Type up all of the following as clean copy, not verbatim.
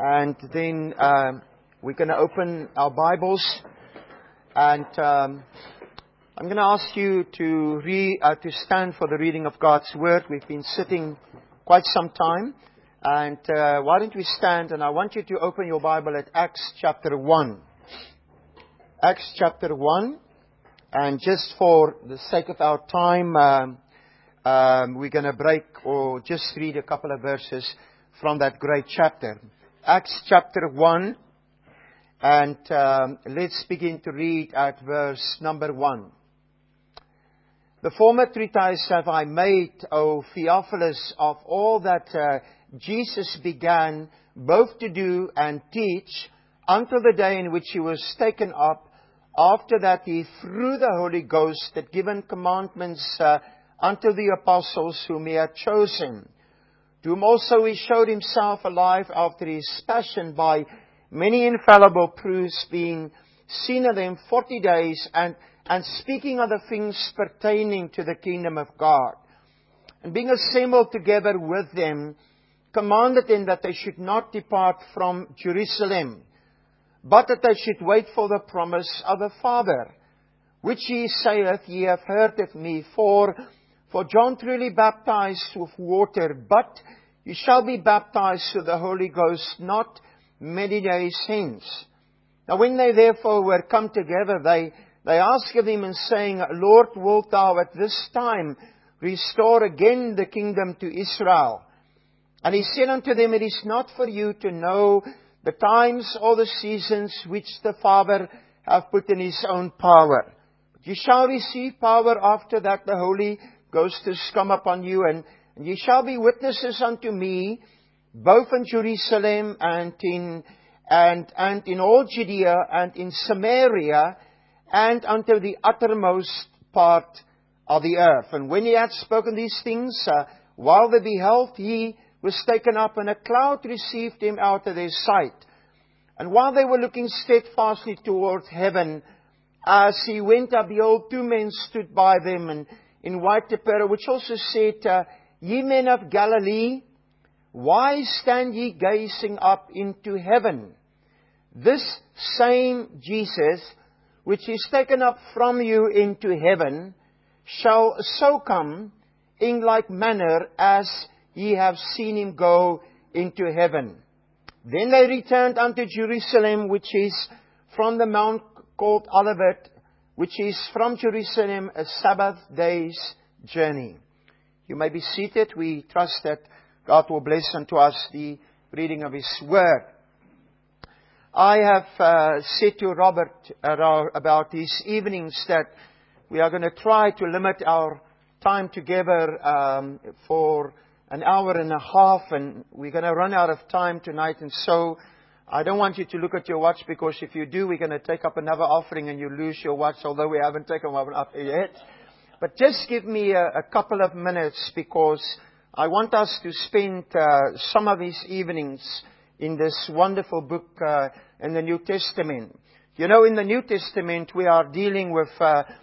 And then we're going to open our Bibles, and I'm going to ask you to stand for the reading of God's Word. We've been sitting quite some time, and why don't we stand? And I want you to open your Bible at Acts chapter 1. Acts chapter 1, and just for the sake of our time, we're going to break or just read a couple of verses from that great chapter. Acts chapter 1, and let's begin to read at verse number 1. The former treatise have I made, O Theophilus, of all that Jesus began both to do and teach until the day in which he was taken up. After that he, through the Holy Ghost, had given commandments unto the apostles whom he had chosen, to whom also he showed himself alive after his passion by many infallible proofs, being seen of them 40 days, and speaking of the things pertaining to the kingdom of God. And being assembled together with them, commanded them that they should not depart from Jerusalem, but that they should wait for the promise of the Father, which he saith, Ye have heard of me. For John truly baptized with water, but ye shall be baptized with the Holy Ghost not many days hence. Now when they therefore were come together, they asked of him, and saying, Lord, wilt thou at this time restore again the kingdom to Israel? And he said unto them, It is not for you to know the times or the seasons which the Father hath put in his own power. But ye shall receive power after that the Holy Ghost is come upon you, and ye shall be witnesses unto me, both in Jerusalem and in all Judea and in Samaria, and unto the uttermost part of the earth. And when he had spoken these things, while they beheld, he was taken up, and a cloud received him out of their sight. And while they were looking steadfastly toward heaven, as he went up, behold, two men stood by them, and in white apparel, which also said, Ye men of Galilee, why stand ye gazing up into heaven? This same Jesus, which is taken up from you into heaven, shall so come in like manner as ye have seen him go into heaven. Then they returned unto Jerusalem, which is from the mount called Olivet, which is from Jerusalem a Sabbath day's journey. You may be seated. We trust that God will bless unto us the reading of His Word. I have said to Robert about these evenings that we are going to try to limit our time together for an hour and a half, and we're going to run out of time tonight. And so I don't want you to look at your watch, because if you do, we're going to take up another offering and you lose your watch, although we haven't taken one up yet. But just give me a couple of minutes, because I want us to spend some of these evenings in this wonderful book in the New Testament. You know, in the New Testament, we are dealing with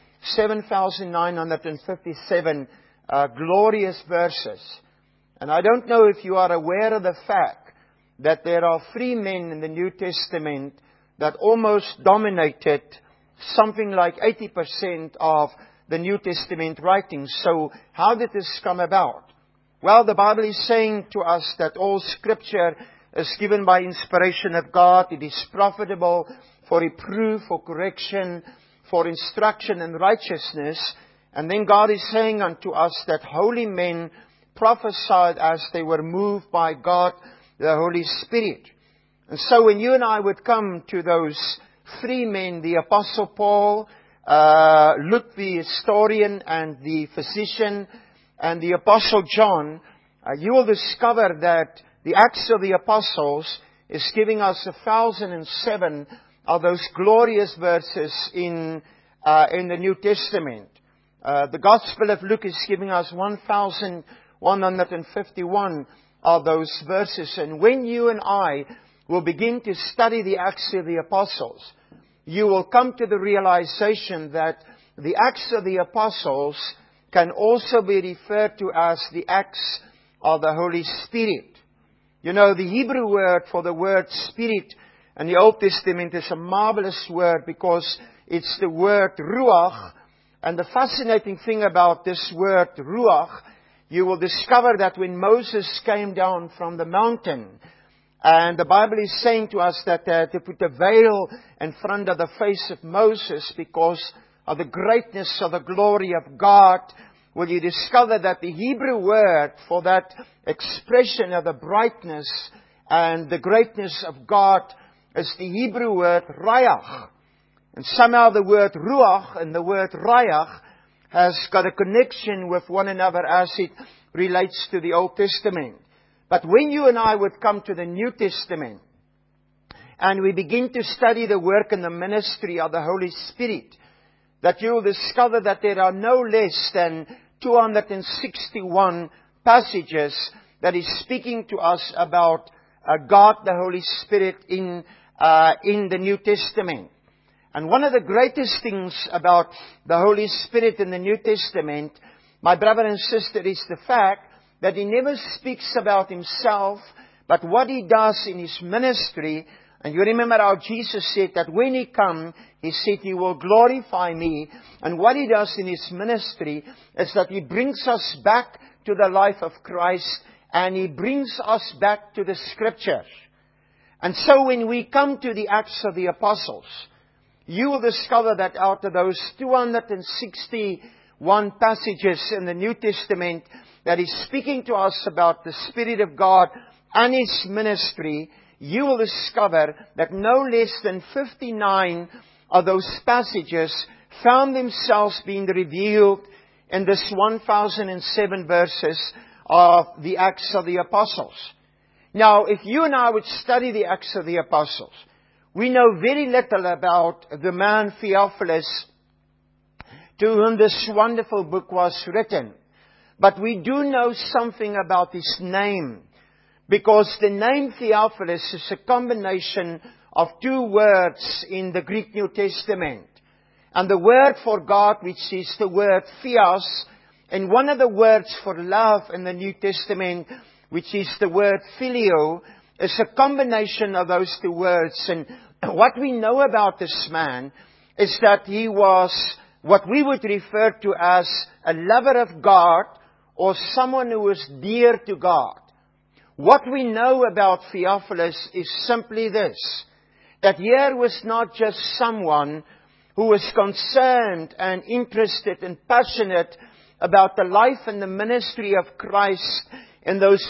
7,957 glorious verses. And I don't know if you are aware of the fact that there are three men in the New Testament that almost dominated something like 80% of the New Testament writings. So how did this come about? Well, the Bible is saying to us that all Scripture is given by inspiration of God. It is profitable for reproof, for correction, for instruction in righteousness. And then God is saying unto us that holy men prophesied as they were moved by God, the Holy Spirit. And so when you and I would come to those three men, the Apostle Paul, Luke the historian and the physician, and the Apostle John, you will discover that the Acts of the Apostles is giving us 1,007 of those glorious verses in the New Testament. The Gospel of Luke is giving us 1,151 of those verses. And when you and I will begin to study the Acts of the Apostles, you will come to the realization that the Acts of the Apostles can also be referred to as the Acts of the Holy Spirit. You know, the Hebrew word for the word spirit in the Old Testament is a marvelous word because it's the word ruach. And the fascinating thing about this word ruach, you will discover that when Moses came down from the mountain, and the Bible is saying to us that to put a veil in front of the face of Moses because of the greatness of the glory of God, will you discover that the Hebrew word for that expression of the brightness and the greatness of God is the Hebrew word rayach. And somehow the word ruach and the word rayach has got a connection with one another as it relates to the Old Testament. But when you and I would come to the New Testament and we begin to study the work and the ministry of the Holy Spirit, that you will discover that there are no less than 261 passages that is speaking to us about God the Holy Spirit in the New Testament. And one of the greatest things about the Holy Spirit in the New Testament, my brother and sister, is the fact that He never speaks about Himself, but what He does in His ministry. And you remember how Jesus said that when He comes, He said, He will glorify Me. And what He does in His ministry is that He brings us back to the life of Christ and He brings us back to the Scriptures. And so when we come to the Acts of the Apostles, you will discover that out of those 261 passages in the New Testament that is speaking to us about the Spirit of God and His ministry, you will discover that no less than 59 of those passages found themselves being revealed in this 1007 verses of the Acts of the Apostles. Now, if you and I would study the Acts of the Apostles, we know very little about the man Theophilus, to whom this wonderful book was written. But we do know something about his name, because the name Theophilus is a combination of two words in the Greek New Testament. And the word for God, which is the word theos, and one of the words for love in the New Testament, which is the word phileo, is a combination of those two words. And what we know about this man is that he was what we would refer to as a lover of God, or someone who was dear to God. What we know about Theophilus is simply this, that here was not just someone who was concerned and interested and passionate about the life and the ministry of Christ in those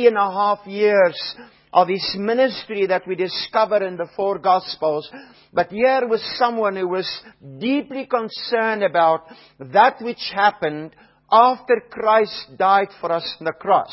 3.5 years of His ministry that we discover in the 4 Gospels. But here was someone who was deeply concerned about that which happened after Christ died for us on the cross.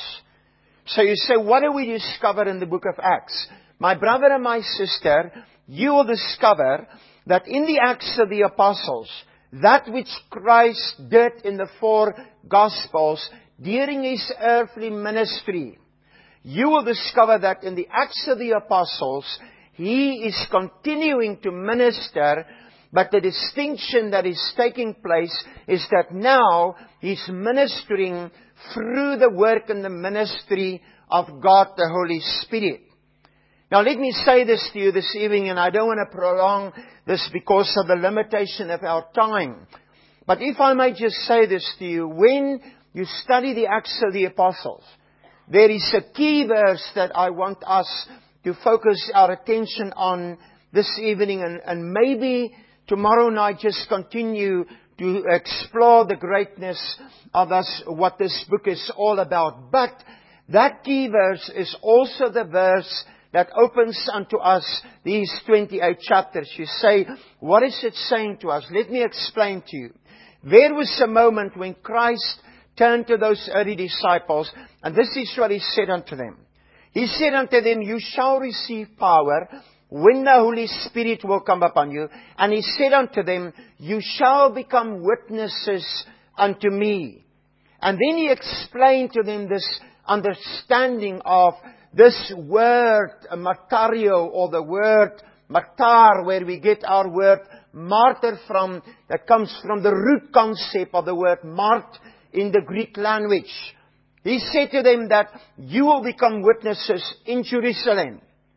So you say, what do we discover in the book of Acts? My brother and my sister, you will discover that in the Acts of the Apostles, that which Christ did in the 4 Gospels during His earthly ministry, you will discover that in the Acts of the Apostles, He is continuing to minister, but the distinction that is taking place is that now He's ministering through the work and the ministry of God the Holy Spirit. Now let me say this to you this evening, and I don't want to prolong this because of the limitation of our time. But if I may just say this to you, when you study the Acts of the Apostles, there is a key verse that I want us to focus our attention on this evening, and maybe tomorrow night just continue to explore the greatness of what this book is all about. But that key verse is also the verse that opens unto us these 28 chapters. You say, what is it saying to us? Let me explain to you. There was a moment when Christ turned to those early disciples, and this is what He said unto them. He said unto them, you shall receive power when the Holy Spirit will come upon you. And He said unto them, you shall become witnesses unto Me. And then He explained to them this understanding of this word, martario, or the word martar, where we get our word martyr from, that comes from the root concept of the word mart in the Greek language. He said to them that you will become witnesses in Jerusalem.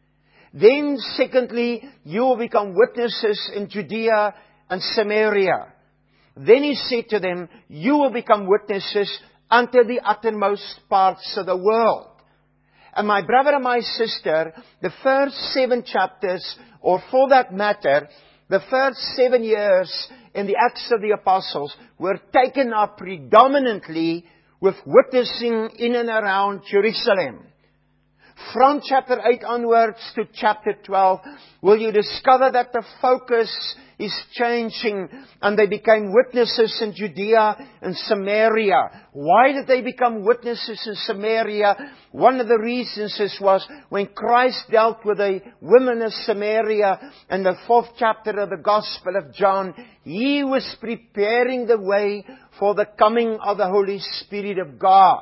Then secondly, you will become witnesses in Judea and Samaria. Then He said to them, you will become witnesses unto the uttermost parts of the world. And my brother and my sister, the first 7 chapters, or for that matter, the first 7 years in the Acts of the Apostles, were taken up predominantly with witnessing in and around Jerusalem. From chapter 8 onwards to chapter 12, will you discover that the focus is changing, and they became witnesses in Judea and Samaria. Why did they become witnesses in Samaria? One of the reasons was when Christ dealt with the women of Samaria in the 4th chapter of the Gospel of John, He was preparing the way for the coming of the Holy Spirit of God.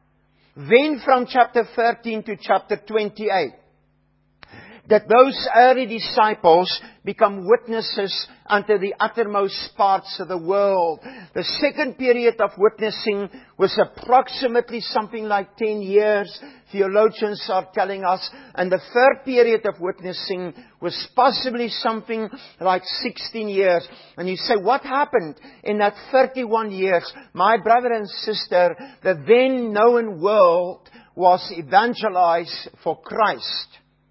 Then from chapter 13 to chapter 28, that those early disciples become witnesses unto the uttermost parts of the world. The second period of witnessing was approximately something like 10 years, theologians are telling us. And the third period of witnessing was possibly something like 16 years. And you say, what happened in that 31 years? My brother and sister, the then known world was evangelized for Christ.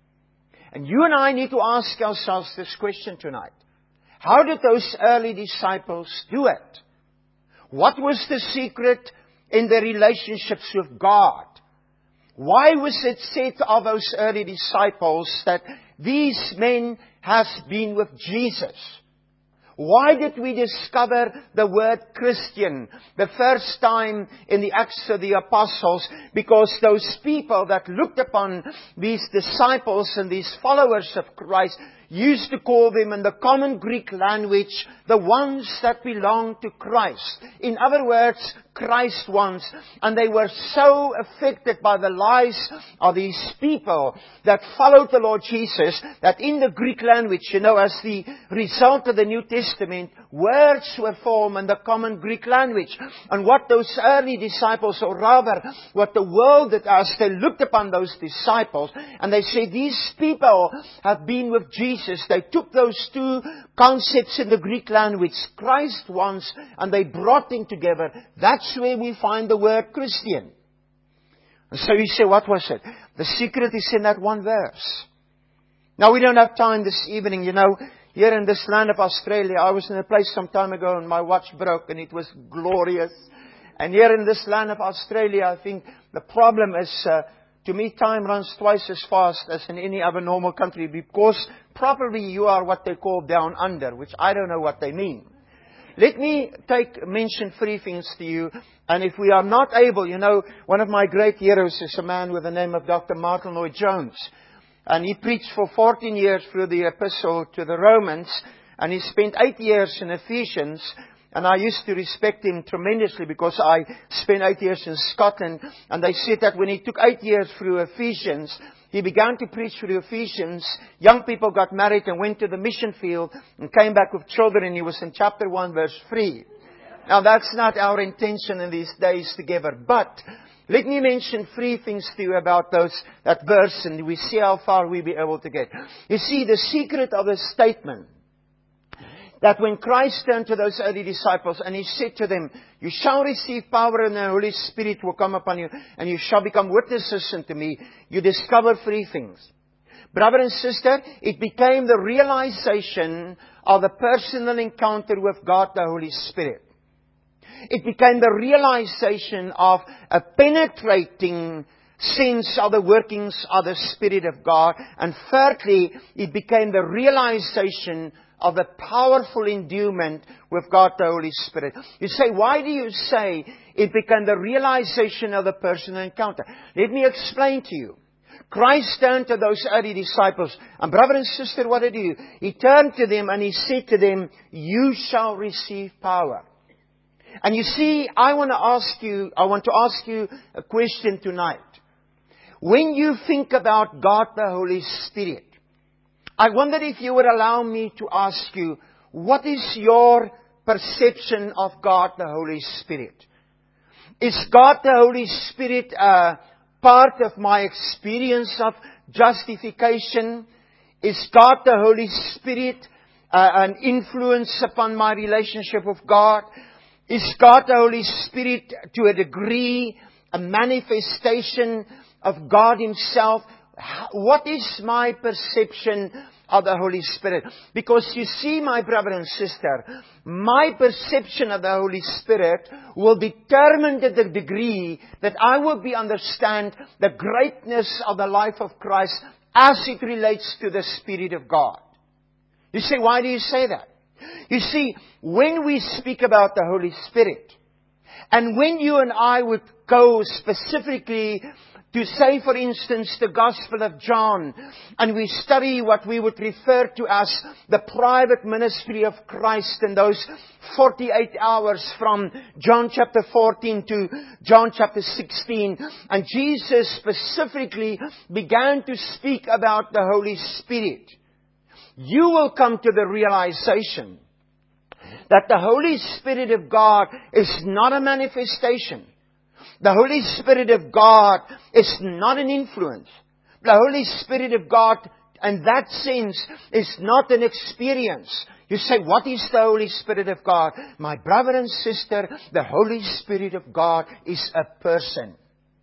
And you and I need to ask ourselves this question tonight. How did those early disciples do it? What was the secret in their relationships with God? Why was it said of those early disciples that these men has been with Jesus? Why did we discover the word Christian the first time in the Acts of the Apostles? Because those people that looked upon these disciples and these followers of Christ used to call them in the common Greek language, the ones that belong to Christ. In other words, Christ ones. And they were so affected by the lives of these people that followed the Lord Jesus, that in the Greek language, as the result of the New Testament, words were formed in the common Greek language. And what those early disciples, or rather, what the world did as they looked upon those disciples, and they said, these people have been with Jesus. They took those two concepts in the Greek language, Christ once, and they brought them together. That's where we find the word Christian. And so you say, what was it? The secret is in that one verse. Now we don't have time this evening, here in this land of Australia. I was in a place some time ago and my watch broke and it was glorious. And here in this land of Australia, I think the problem is, to me, time runs twice as fast as in any other normal country, because probably you are what they call down under, which I don't know what they mean. Let me mention 3 things to you. And if we are not able, one of my great heroes is a man with the name of Dr. Martin Lloyd-Jones. And he preached for 14 years through the epistle to the Romans. And he spent 8 years in Ephesians. And I used to respect him tremendously because I spent 8 years in Scotland. And they said that when he took 8 years through Ephesians, he began to preach through Ephesians. Young people got married and went to the mission field and came back with children. And he was in chapter 1, verse 3. Now that's not our intention in these days together. But let me mention 3 things to you about that verse, and we see how far we'll be able to get. You see, the secret of the statement that when Christ turned to those early disciples and He said to them, you shall receive power and the Holy Spirit will come upon you and you shall become witnesses unto me, you discover 3 things. Brother and sister, it became the realization of the personal encounter with God, the Holy Spirit. It became the realization of a penetrating sense of the workings of the Spirit of God. And thirdly, it became the realization of the powerful endowment with God the Holy Spirit. You say, why do you say it became the realization of the personal encounter? Let me explain to you. Christ turned to those early disciples. And brother and sister, what did He do? He turned to them and He said to them, you shall receive power. And you see, I want to ask you a question tonight. When you think about God the Holy Spirit, I wonder if you would allow me to ask you, what is your perception of God the Holy Spirit? Is God the Holy Spirit part of my experience of justification? Is God the Holy Spirit an influence upon my relationship with God? Is God the Holy Spirit to a degree a manifestation of God Himself? What is my perception of the Holy Spirit? Because you see, my brother and sister, my perception of the Holy Spirit will determine to the degree that I will understand the greatness of the life of Christ as it relates to the Spirit of God. You say, why do you say that? You see, when we speak about the Holy Spirit, and when you and I would go specifically to say, for instance, the Gospel of John, and we study what we would refer to as the private ministry of Christ in those 48 hours from John chapter 14 to John chapter 16, and Jesus specifically began to speak about the Holy Spirit, you will come to the realization that the Holy Spirit of God is not a manifestation. The Holy Spirit of God is not an influence. The Holy Spirit of God, in that sense, is not an experience. You say, what is the Holy Spirit of God? My brother and sister, the Holy Spirit of God is a person.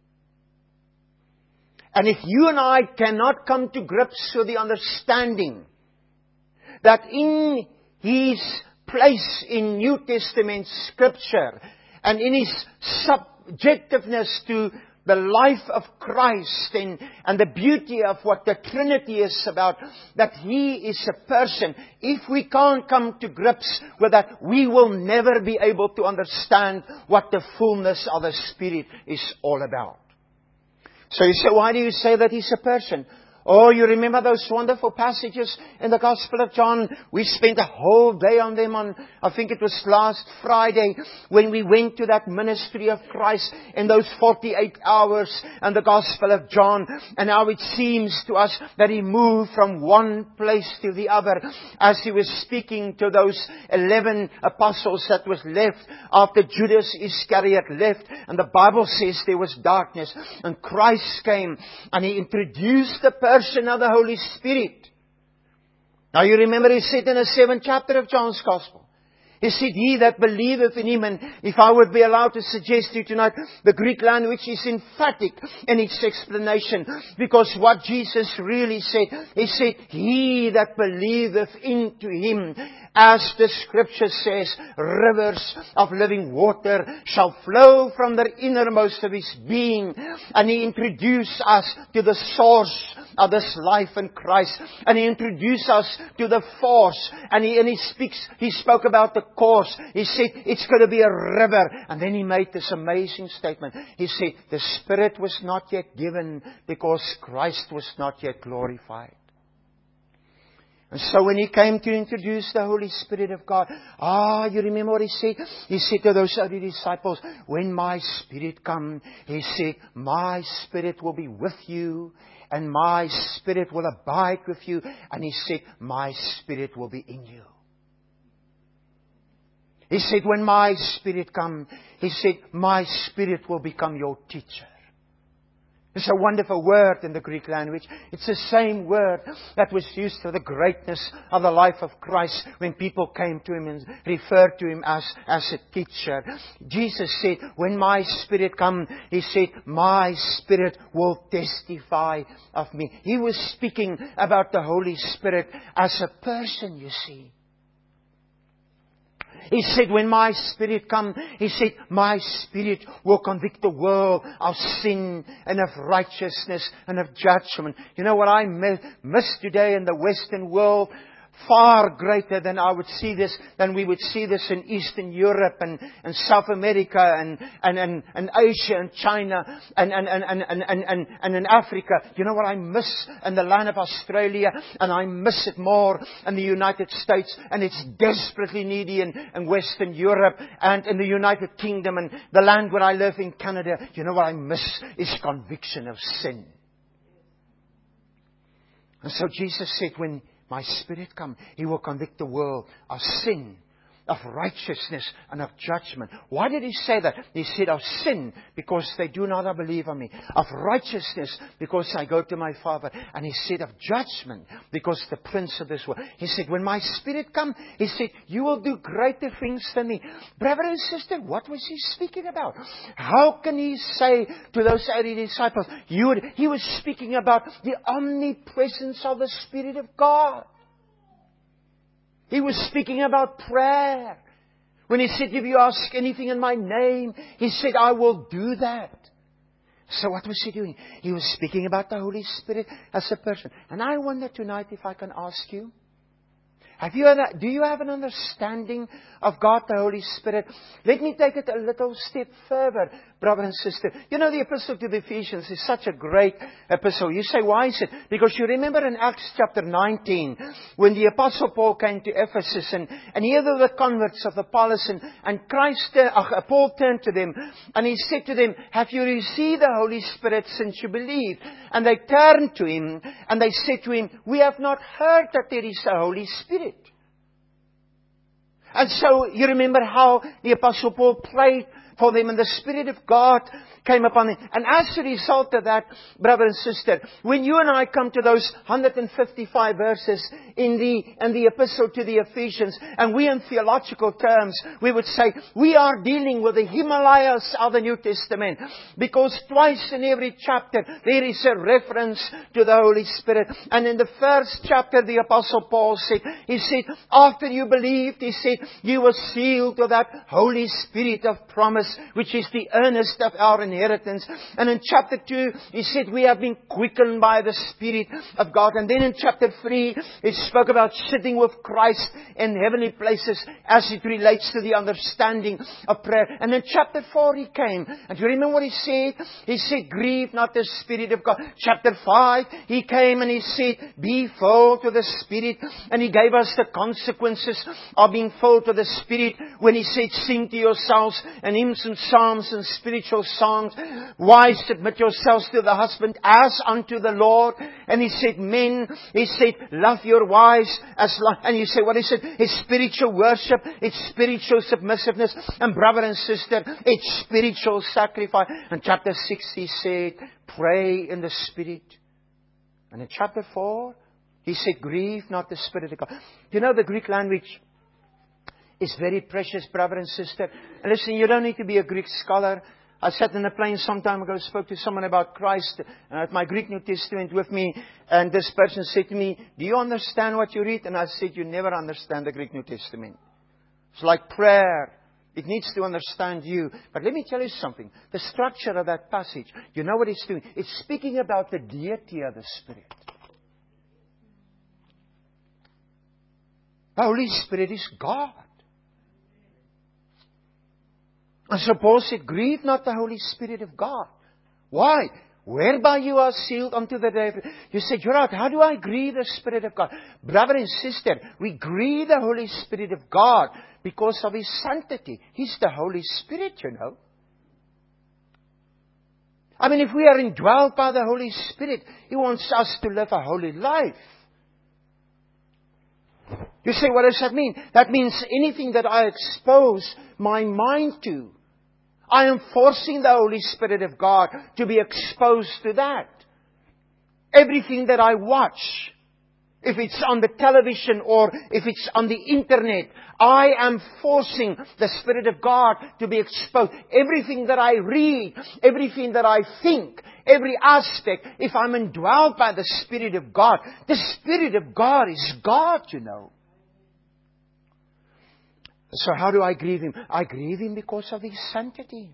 And if you and I cannot come to grips with the understanding that in His place in New Testament Scripture and in His subjectiveness to the life of Christ and the beauty of what the Trinity is about, that He is a person. If we can't come to grips with that, we will never be able to understand what the fullness of the Spirit is all about. So you say, why do you say that He's a person? Oh, you remember those wonderful passages in the Gospel of John? We spent a whole day on them I think it was last Friday, when we went to that ministry of Christ in those 48 hours and the Gospel of John, and how it seems to us that He moved from one place to the other as He was speaking to those 11 apostles that was left after Judas Iscariot left, and the Bible says there was darkness, and Christ came and He introduced the person of the Holy Spirit. Now you remember He said in the 7th chapter of John's Gospel, He said, he that believeth in Him, and if I would be allowed to suggest to you tonight, the Greek language is emphatic in its explanation, because what Jesus really said, He said, he that believeth into Him, as the Scripture says, rivers of living water shall flow from the innermost of his being. And He introduced us to the source of this life in Christ. And He introduced us to the force. And He spoke about the course. He said, it's going to be a river. And then He made this amazing statement. He said, the Spirit was not yet given because Christ was not yet glorified. And so when He came to introduce the Holy Spirit of God, you remember what He said? He said to those early disciples, when my Spirit come, He said, my Spirit will be with you, and my Spirit will abide with you. And He said, my Spirit will be in you. He said, when my Spirit come, He said, my Spirit will become your teacher. It's a wonderful word in the Greek language. It's the same word that was used for the greatness of the life of Christ when people came to Him and referred to Him as a teacher. Jesus said, when my Spirit come, He said, my Spirit will testify of me. He was speaking about the Holy Spirit as a person, you see. He said, when my Spirit come, He said, my Spirit will convict the world of sin and of righteousness and of judgment. You know what I miss today in the Western world? Far greater than we would see this in Eastern Europe and South America and Asia and China and in Africa. You know what I miss in the land of Australia, and I miss it more in the United States, and it's desperately needy in Western Europe and in the United Kingdom and the land where I live in Canada. You know what I miss is conviction of sin. And so Jesus said, when my Spirit come, He will convict the world of sin, of righteousness and of judgment. Why did He say that? He said of sin, because they do not believe on Me. Of righteousness, because I go to My Father. And He said of judgment, because the prince of this world. He said, when My Spirit comes, He said, you will do greater things than Me. Brother and sister, what was He speaking about? How can He say to those early disciples, He was speaking about the omnipresence of the Spirit of God. He was speaking about prayer. When He said, if you ask anything in My name, He said, I will do that. So what was He doing? He was speaking about the Holy Spirit as a person. And I wonder tonight if I can ask you, do you have an understanding of God the Holy Spirit? Let me take it a little step further, brother and sister. You know, the epistle to the Ephesians is such a great epistle. You say, why is it? Because you remember in Acts chapter 19, when the Apostle Paul came to Ephesus, and here were the converts of Apollos, and Paul turned to them, and he said to them, have you received the Holy Spirit since you believed? And they turned to him, and they said to him, we have not heard that there is a Holy Spirit. And so you remember how the Apostle Paul prayed for them, and the Spirit of God came upon them. And as a result of that, brother and sister, when you and I come to those 155 verses in the epistle to the Ephesians, and we in theological terms, we would say, we are dealing with the Himalayas of the New Testament. Because twice in every chapter, there is a reference to the Holy Spirit. And in the first chapter, the Apostle Paul said, he said, after you believed, he said, you were sealed with that Holy Spirit of promise, which is the earnest of our inheritance. And in chapter 2, he said, we have been quickened by the Spirit of God. And then in chapter 3, it spoke about sitting with Christ in heavenly places as it relates to the understanding of prayer. And in chapter 4, he came. And do you remember what he said? He said, grieve not the Spirit of God. Chapter 5, he came and he said, be filled with the Spirit. And he gave us the consequences of being filled with the Spirit when he said, sing to yourselves and hymns and psalms and spiritual songs. Wives, submit yourselves to the husband as unto the Lord. And he said, men, he said, love your wives as love. And you say, what is it? It's spiritual worship. It's spiritual submissiveness. And brother and sister, it's spiritual sacrifice. And chapter 6, he said, pray in the Spirit. And in chapter 4, he said, grieve not the Spirit of God. You know, the Greek language is very precious, brother and sister. And listen, you don't need to be a Greek scholar. I sat in a plane some time ago, spoke to someone about Christ, and I had my Greek New Testament with me, and this person said to me, do you understand what you read? And I said, you never understand the Greek New Testament. It's like prayer. It needs to understand you. But let me tell you something. The structure of that passage, you know what it's doing? It's speaking about the deity of the Spirit. The Holy Spirit is God. And so Paul said, grieve not the Holy Spirit of God. Why? Whereby you are sealed unto the day. You say, Gerard, how do I grieve the Spirit of God? Brother and sister, we grieve the Holy Spirit of God because of His sanctity. He's the Holy Spirit, you know. I mean, if we are indwelled by the Holy Spirit, He wants us to live a holy life. You say, what does that mean? That means anything that I expose my mind to, I am forcing the Holy Spirit of God to be exposed to that. Everything that I watch, if it's on the television or if it's on the internet, I am forcing the Spirit of God to be exposed. Everything that I read, everything that I think, every aspect, if I'm indwelled by the Spirit of God, the Spirit of God is God, you know. So how do I grieve Him? I grieve Him because of His sanctity.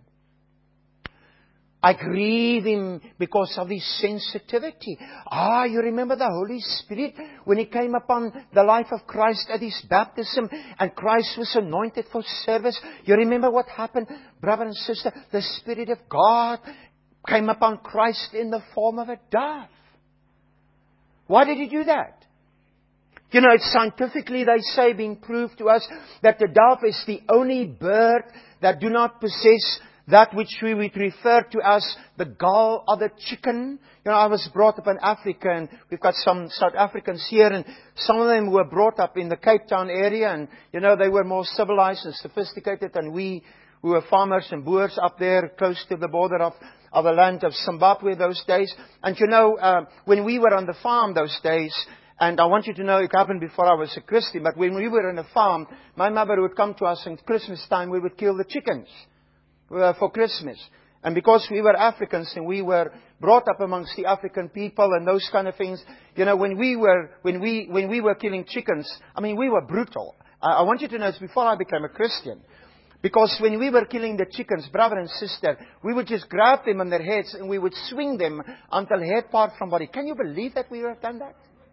I grieve Him because of His sensitivity. You remember the Holy Spirit when He came upon the life of Christ at His baptism and Christ was anointed for service. You remember what happened, brother and sister? The Spirit of God came upon Christ in the form of a dove. Why did He do that? You know, it's scientifically, they say, being proved to us that the dove is the only bird that do not possess that which we would refer to as the gull or the chicken. You know, I was brought up in Africa, and we've got some South Africans here, and some of them were brought up in the Cape Town area, and, you know, they were more civilized and sophisticated than we who were farmers and boers up there close to the border of the land of Zimbabwe those days. And, you know, when we were on the farm those days, and I want you to know it happened before I was a Christian, but when we were on the farm, my mother would come to us, and Christmas time we would kill the chickens for Christmas. And because we were Africans and we were brought up amongst the African people and those kind of things, you know, when we were killing chickens, I mean, we were brutal. I want you to know it's before I became a Christian. Because when we were killing the chickens, brother and sister, we would just grab them on their heads and we would swing them until head part from body. Can you believe that we would have done that?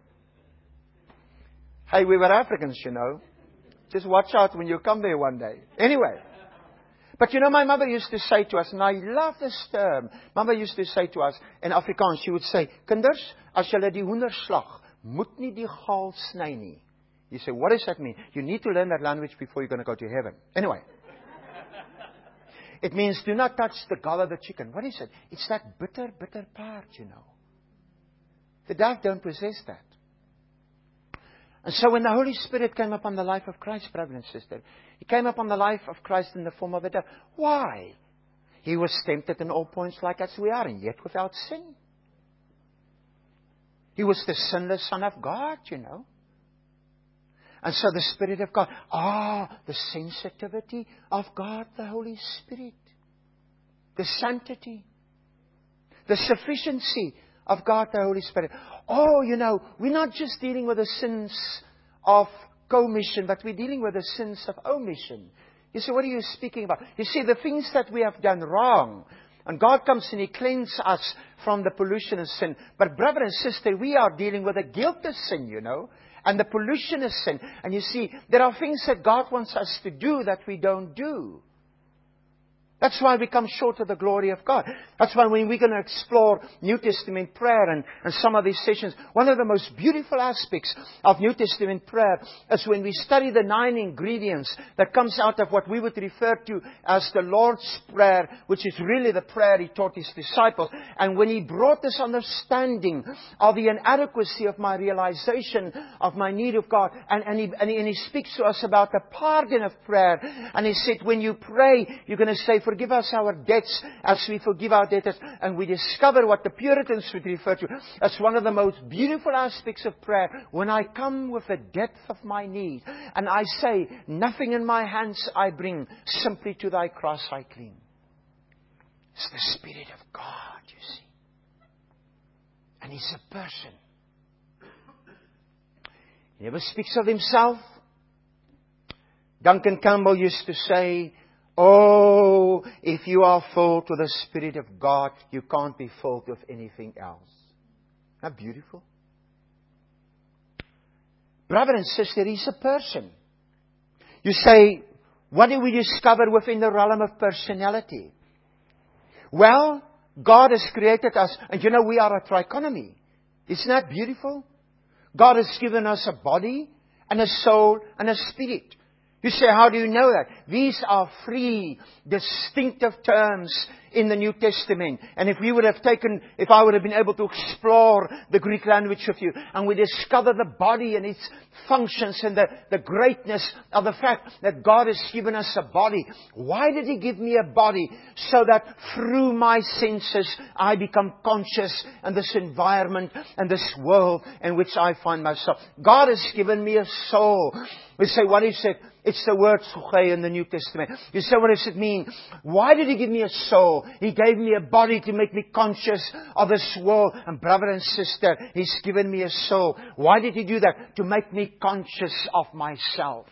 Hey, we were Africans, you know. Just watch out when you come there one day. Anyway. But you know, my mother used to say to us, and I love this term. Mama used to say to us, in Afrikaans, she would say, Kinders, as julle die hoender slag, moet nie die gaal sny nie. You say, what does that mean? You need to learn that language before you're going to go to heaven. Anyway. It means do not touch the gall of the chicken. What is it? It's that bitter, bitter part, you know. The dove don't possess that. And so when the Holy Spirit came upon the life of Christ, brother and sister, He came upon the life of Christ in the form of a dove. Why? He was tempted in all points like as we are, and yet without sin. He was the sinless Son of God, you know. And so the Spirit of God, the sensitivity of God, the Holy Spirit. The sanctity. The sufficiency of God, the Holy Spirit. Oh, you know, we're not just dealing with the sins of commission, but we're dealing with the sins of omission. You say, what are you speaking about? You see, the things that we have done wrong, and God comes and He cleanses us from the pollution of sin. But brother and sister, we are dealing with the guilt of sin, you know. And the pollution is sin. And you see, there are things that God wants us to do that we don't do. That's why we come short of the glory of God. That's why when we're going to explore New Testament prayer and some of these sessions, one of the most beautiful aspects of New Testament prayer is when we study the 9 ingredients that comes out of what we would refer to as the Lord's Prayer, which is really the prayer He taught His disciples. And when He brought this understanding of the inadequacy of my realization of my need of God, and He speaks to us about the pardon of prayer. And He said, when you pray, you're going to say, forgive us our debts as we forgive our debtors. And we discover what the Puritans would refer to as one of the most beautiful aspects of prayer. When I come with the depth of my need, and I say, nothing in my hands I bring, simply to Thy cross I cling. It's the Spirit of God, you see. And He's a person. He never speaks of Himself. Duncan Campbell used to say, oh, if you are filled with the Spirit of God, you can't be filled with anything else. Isn't that beautiful? Brother and sister, He's a person. You say, what do we discover within the realm of personality? Well, God has created us, and you know we are a trichotomy. Isn't that beautiful? God has given us a body, and a soul, and a spirit. You say, how do you know that? These are 3 distinctive terms in the New Testament. And if I would have been able to explore the Greek language with you, and we discover the body and its functions and the greatness of the fact that God has given us a body. Why did He give me a body? So that through my senses I become conscious in this environment and this world in which I find myself. God has given me a soul. We say, what is it? It's the word zoche in the New Testament. You say, what does it mean? Why did He give me a soul? He gave me a body to make me conscious of this world. And brother and sister, He's given me a soul. Why did He do that? To make me conscious of myself.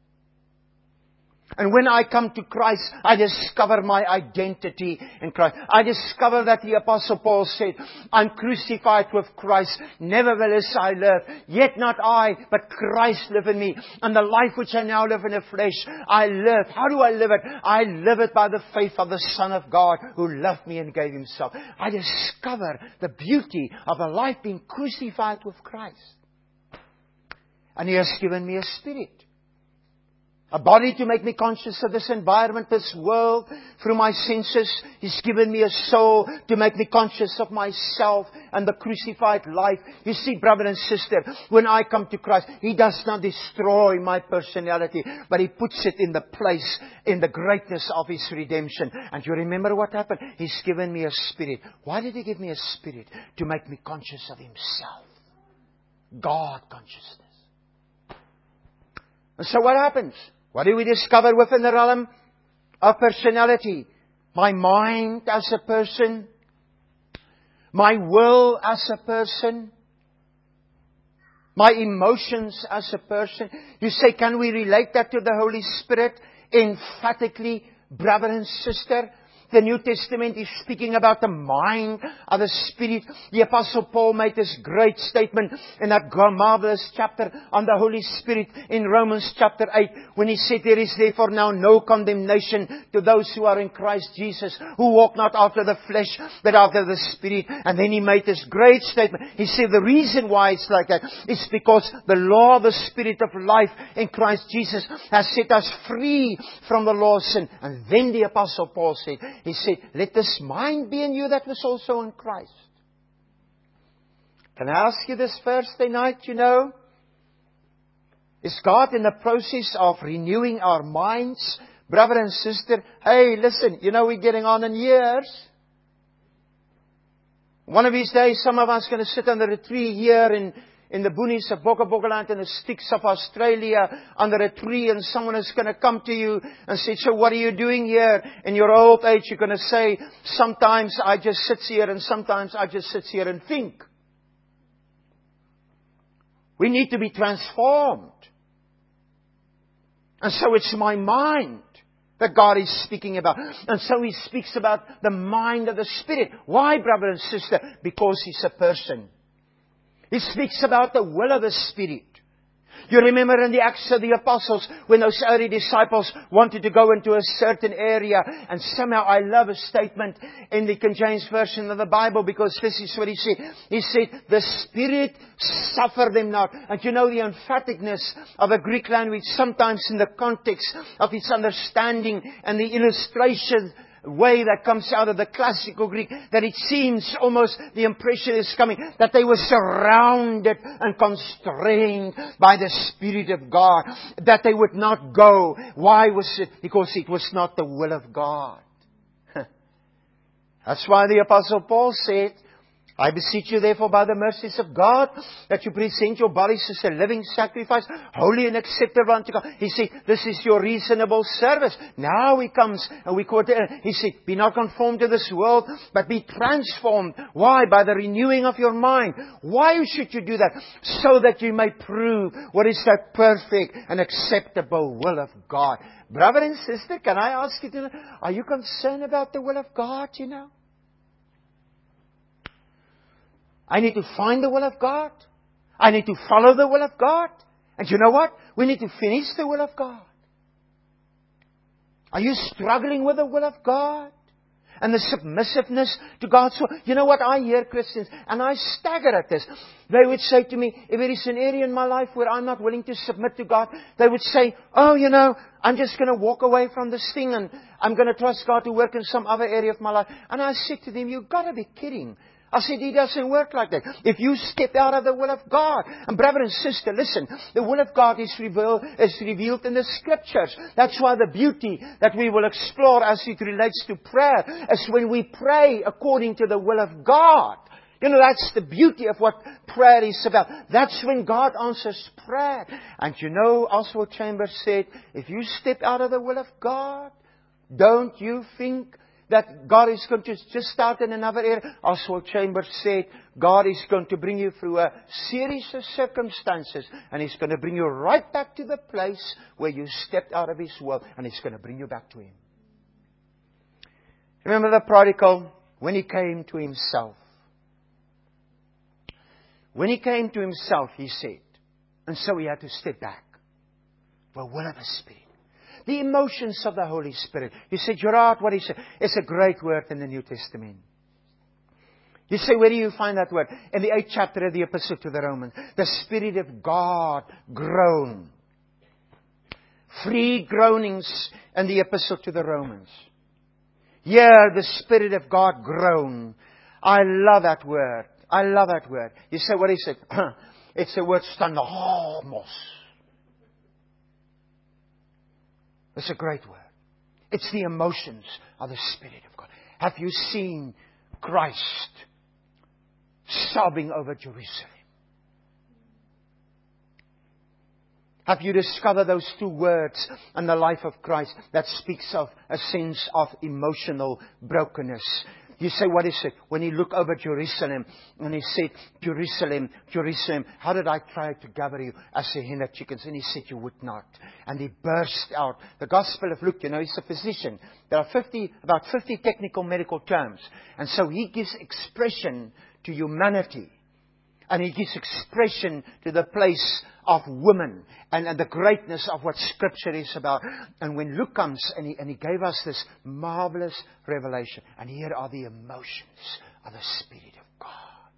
And when I come to Christ, I discover my identity in Christ. I discover that the Apostle Paul said, I'm crucified with Christ. Nevertheless I live. Yet not I, but Christ live in me. And the life which I now live in the flesh, I live. How do I live it? I live it by the faith of the Son of God who loved me and gave Himself. I discover the beauty of a life being crucified with Christ. And He has given me a spirit. A body to make me conscious of this environment, this world, through my senses. He's given me a soul to make me conscious of myself and the crucified life. You see, brother and sister, when I come to Christ, He does not destroy my personality, but He puts it in the place, in the greatness of His redemption. And you remember what happened? He's given me a spirit. Why did He give me a spirit? To make me conscious of Himself. God consciousness. And so what happens? What do we discover within the realm of personality? My mind as a person. My will as a person. My emotions as a person. You say, can we relate that to the Holy Spirit? Emphatically, brother and sister. The New Testament is speaking about the mind of the Spirit. The Apostle Paul made this great statement in that marvelous chapter on the Holy Spirit in Romans chapter 8, when he said, there is therefore now no condemnation to those who are in Christ Jesus, who walk not after the flesh, but after the Spirit. And then he made this great statement. He said the reason why it's like that is because the law of the Spirit of life in Christ Jesus has set us free from the law of sin. And then the Apostle Paul said, he said, let this mind be in you that was also in Christ. Can I ask you this Thursday night, is God in the process of renewing our minds? Brother and sister, hey, listen, we're getting on in years. One of these days, some of us are going to sit under a tree here in the boonies of Bokabokaland and the sticks of Australia under a tree, and someone is going to come to you and say, so what are you doing here? In your old age, you're going to say, sometimes I just sit here and sometimes I just sit here and think. We need to be transformed. And so it's my mind that God is speaking about. And so He speaks about the mind of the Spirit. Why, brother and sister? Because He's a person. He speaks about the will of the Spirit. You remember in the Acts of the Apostles, when those early disciples wanted to go into a certain area, and somehow I love a statement in the King James Version of the Bible, because this is what he said. He said, the Spirit suffered them not. And the emphaticness of the Greek language, sometimes in the context of its understanding and the illustration way that comes out of the classical Greek, that it seems almost the impression is coming that they were surrounded and constrained by the Spirit of God, that they would not go. Why was it? Because it was not the will of God. That's why the Apostle Paul said, I beseech you therefore by the mercies of God, that you present your bodies as a living sacrifice, holy and acceptable unto God. He said, this is your reasonable service. Now He comes and we quote it. He said, be not conformed to this world, but be transformed. Why? By the renewing of your mind. Why should you do that? So that you may prove what is that perfect and acceptable will of God. Brother and sister, can I ask you to, are you concerned about the will of God, I need to find the will of God. I need to follow the will of God. And you know what? We need to finish the will of God. Are you struggling with the will of God? And the submissiveness to God's will? You know what? I hear Christians, and I stagger at this. They would say to me, if there is an area in my life where I'm not willing to submit to God, they would say, I'm just going to walk away from this thing and I'm going to trust God to work in some other area of my life. And I said to them, you've got to be kidding. I said, He doesn't work like that. If you step out of the will of God, and brother and sister, listen, the will of God is revealed in the Scriptures. That's why the beauty that we will explore as it relates to prayer is when we pray according to the will of God. That's the beauty of what prayer is about. That's when God answers prayer. And Oswald Chambers said, if you step out of the will of God, don't you think that God is going to just start in another area? Oswald Chambers said, God is going to bring you through a series of circumstances, and He's going to bring you right back to the place where you stepped out of His will, and He's going to bring you back to Him. Remember the prodigal, when he came to himself. When he came to himself, he said, and so he had to step back. The will of the Spirit. The emotions of the Holy Spirit. You say, Gerard, what is it? It's a great word in the New Testament. You say, where do you find that word? In the 8th chapter of the Epistle to the Romans. The Spirit of God groaned 3 groanings in the Epistle to the Romans. Here the Spirit of God groan. I love that word. I love that word. You say, what is it? It's the word stanamos. It's a great word. It's the emotions of the Spirit of God. Have you seen Christ sobbing over Jerusalem? Have you discovered those 2 words in the life of Christ that speaks of a sense of emotional brokenness? You say, what is it? When He looked over Jerusalem and He said, Jerusalem, Jerusalem, how did I try to gather you as a hen of chickens? And He said, you would not. And He burst out. The Gospel of Luke, He's a physician. There are about 50 technical medical terms. And so He gives expression to humanity. And He gives expression to the place of women and the greatness of what Scripture is about. And when Luke comes and he gave us this marvelous revelation. And here are the emotions of the Spirit of God.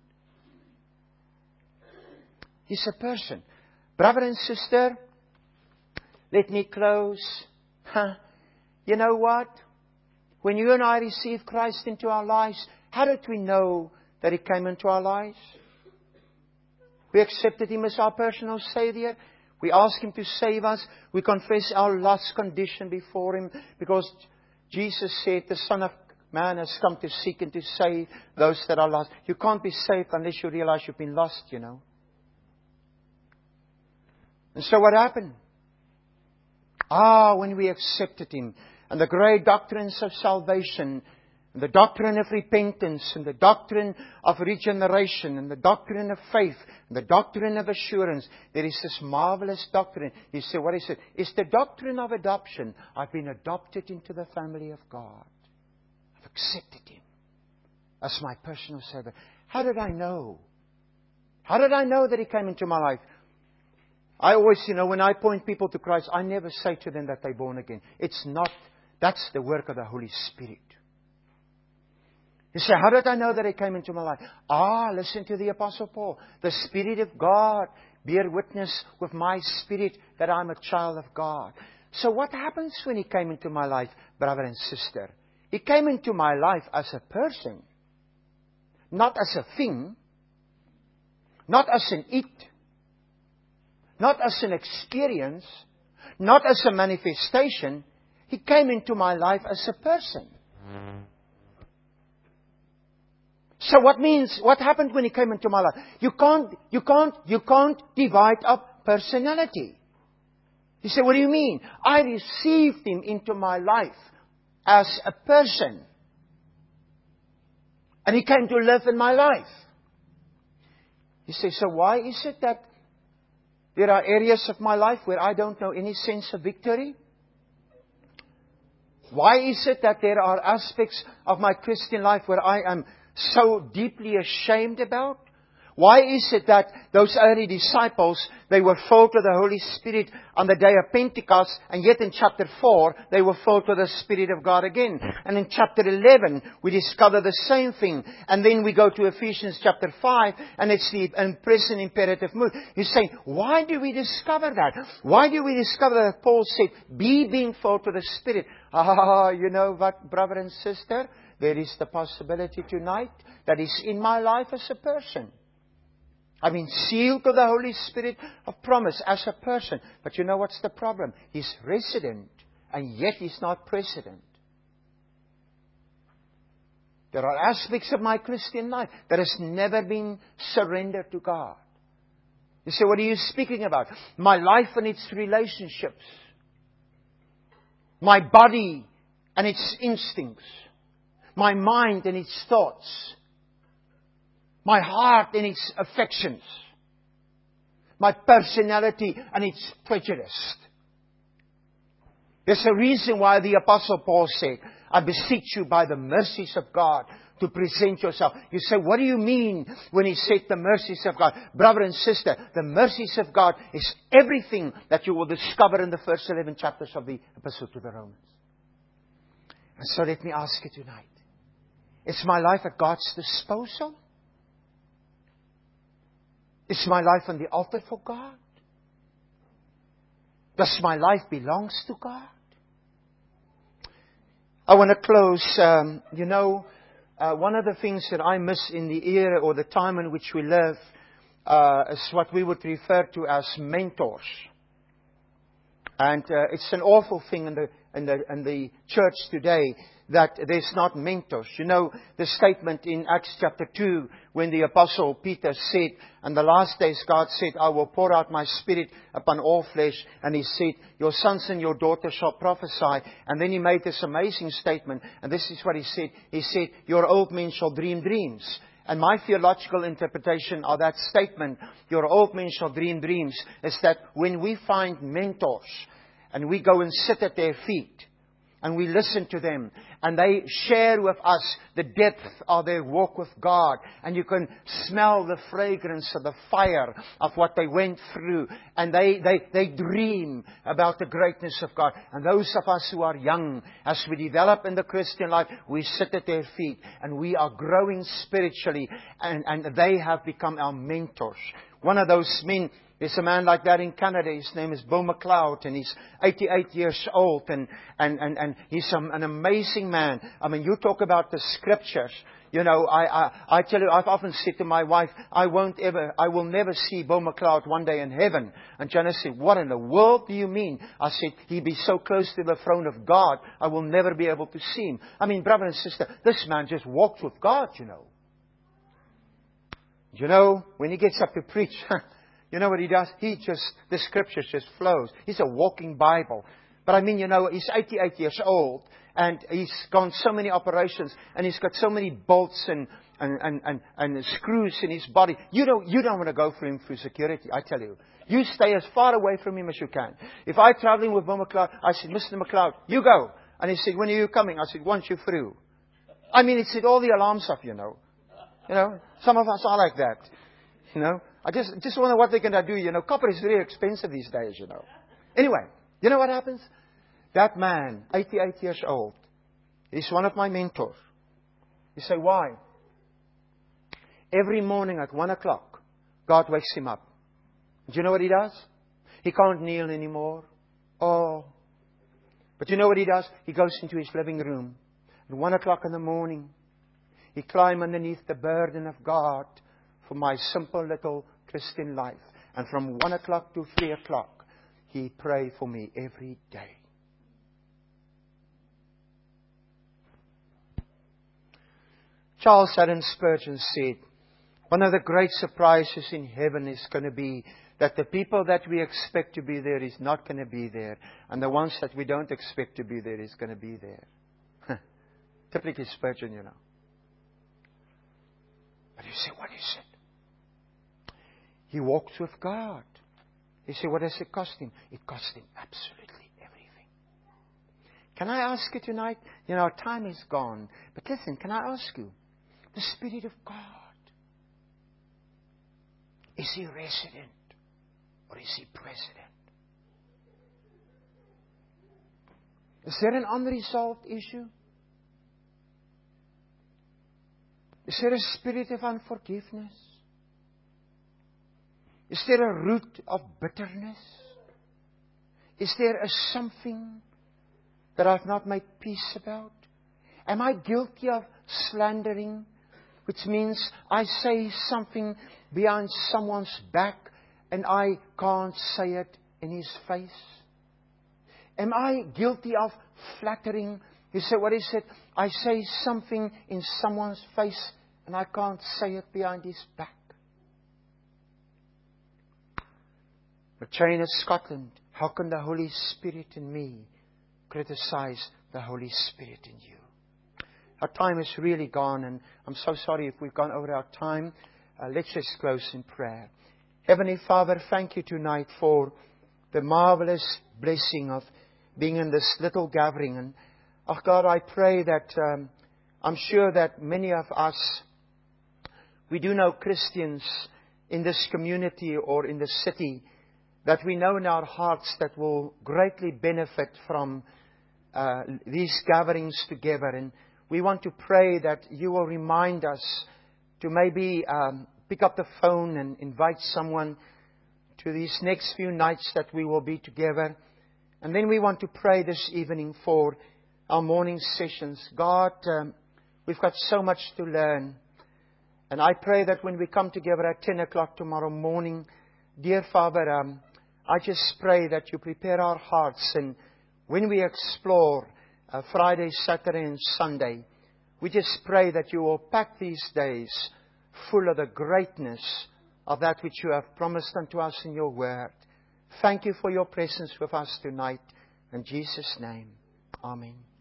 He's a person. Brother and sister, let me close. You know what? When you and I receive Christ into our lives, how did we know that He came into our lives? We accepted Him as our personal Savior. We asked Him to save us. We confess our lost condition before Him. Because Jesus said, the Son of Man has come to seek and to save those that are lost. You can't be saved unless you realize you've been lost, And so what happened? When we accepted Him. And the great doctrines of salvation, and the doctrine of repentance, and the doctrine of regeneration, and the doctrine of faith, and the doctrine of assurance. There is this marvelous doctrine. You say, what is it? It's the doctrine of adoption. I've been adopted into the family of God. I've accepted Him as my personal Savior. How did I know? How did I know that He came into my life? I always, when I point people to Christ, I never say to them that they're born again. It's not. That's the work of the Holy Spirit. You say, how did I know that He came into my life? Listen to the Apostle Paul. The Spirit of God bear witness with my spirit that I'm a child of God. So what happens when He came into my life, brother and sister? He came into my life as a person. Not as a thing. Not as an it. Not as an experience. Not as a manifestation. He came into my life as a person. So what happened when He came into my life? You can't divide up personality. You say, what do you mean? I received Him into my life as a person. And He came to live in my life. You say, so why is it that there are areas of my life where I don't know any sense of victory? Why is it that there are aspects of my Christian life where I am so deeply ashamed about? Why is it that those early disciples, they were filled with the Holy Spirit on the day of Pentecost, and yet in chapter 4, they were filled with the Spirit of God again. And in chapter 11, we discover the same thing. And then we go to Ephesians chapter 5, and it's the present imperative mood. You're saying, why do we discover that? Why do we discover that Paul said, be being filled with the Spirit? You know what, brother and sister? There is the possibility tonight that is in my life as a person. I've been sealed with the Holy Spirit of promise as a person. But you know what's the problem? He's resident, and yet He's not president. There are aspects of my Christian life that has never been surrendered to God. You say, what are you speaking about? My life and its relationships. My body and its instincts. My mind and its thoughts. My heart and its affections. My personality and its prejudice. There's a reason why the Apostle Paul said, I beseech you by the mercies of God to present yourself. You say, what do you mean when he said the mercies of God? Brother and sister, the mercies of God is everything that you will discover in the first 11 chapters of the Epistle to the Romans. And so let me ask you tonight. Is my life at God's disposal? Is my life on the altar for God? Does my life belong to God? I want to close. One of the things that I miss in the era or the time in which we live is what we would refer to as mentors. And it's an awful thing in the church today that there's not mentors. You know, the statement in Acts chapter 2 when the Apostle Peter said, "In the last days God said, I will pour out my Spirit upon all flesh." And He said, "Your sons and your daughters shall prophesy." And then He made this amazing statement. And this is what He said. He said, "Your old men shall dream dreams." And my theological interpretation of that statement, "Your old men shall dream dreams," is that when we find mentors and we go and sit at their feet and we listen to them and they share with us the depth of their walk with God, and you can smell the fragrance of the fire of what they went through, and they dream about the greatness of God. And those of us who are young, as we develop in the Christian life, we sit at their feet and we are growing spiritually, and they have become our mentors. One of those men, there's a man like that in Canada. His name is Bill McLeod, and he's 88 years old, and he's an amazing man. I mean, you talk about the Scriptures. You know, I tell you, I've often said to my wife, I will never see Bill McLeod one day in heaven. And Janice said, "What in the world do you mean?" I said, "He'd be so close to the throne of God, I will never be able to see Him." I mean, brother and sister, this man just walks with God, you know. You know, when he gets up to preach, you know what he does? The Scriptures just flows. He's a walking Bible. But I mean, you know, he's 88 years old, and he's gone so many operations, and he's got so many bolts and screws in his body. You don't want to go for him through security, I tell you. You stay as far away from him as you can. If I'm traveling with Bill McLeod, I said, "Mr. McLeod, you go." And he said, "When are you coming?" I said, "Once you're through." I mean, it set all the alarms off, you know. You know, some of us are like that. You know, I just wonder what they're going to do. You know, copper is very expensive these days, you know. Anyway, you know what happens? That man, 88 years old, is one of my mentors. You say, why? Every morning at 1 o'clock, God wakes him up. Do you know what he does? He can't kneel anymore. Oh. But you know what he does? He goes into his living room. At 1 o'clock in the morning, he climbs underneath the burden of God for my simple little Christian life. And from 1 o'clock to 3 o'clock, he prayed for me every day. Charles Haddon Spurgeon said, one of the great surprises in heaven is going to be that the people that we expect to be there is not going to be there. And the ones that we don't expect to be there is going to be there. Typically Spurgeon, you know. But you say, what is it? He walks with God. You say, what does it cost him? It cost him absolutely everything. Can I ask you tonight? You know, our time is gone. But listen, can I ask you? The Spirit of God. Is He resident or is He president? Is there an unresolved issue? Is there a spirit of unforgiveness? Is there a root of bitterness? Is there a something that I've not made peace about? Am I guilty of slandering? Which means I say something behind someone's back and I can't say it in his face. Am I guilty of flattering? You say, what is it? I say something in someone's face and I can't say it behind his back. McChain of Scotland, how can the Holy Spirit in me criticize the Holy Spirit in you? Our time is really gone, and I'm so sorry if we've gone over our time. Let's just close in prayer. Heavenly Father, thank you tonight for the marvelous blessing of being in this little gathering. And, oh God, I pray that I'm sure that many of us, we do know Christians in this community or in the city that we know in our hearts that will greatly benefit from these gatherings together. And we want to pray that you will remind us to maybe pick up the phone and invite someone to these next few nights that we will be together. And then we want to pray this evening for our morning sessions. God, we've got so much to learn. And I pray that when we come together at 10 o'clock tomorrow morning, dear Father, I just pray that you prepare our hearts. And when we explore Friday, Saturday, and Sunday, we just pray that you will pack these days full of the greatness of that which you have promised unto us in your word. Thank you for your presence with us tonight. In Jesus' name, amen.